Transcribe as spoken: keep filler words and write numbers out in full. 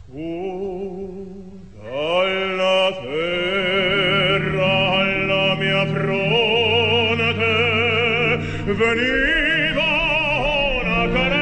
Su dalla terra alla mia fronte veniva una carezza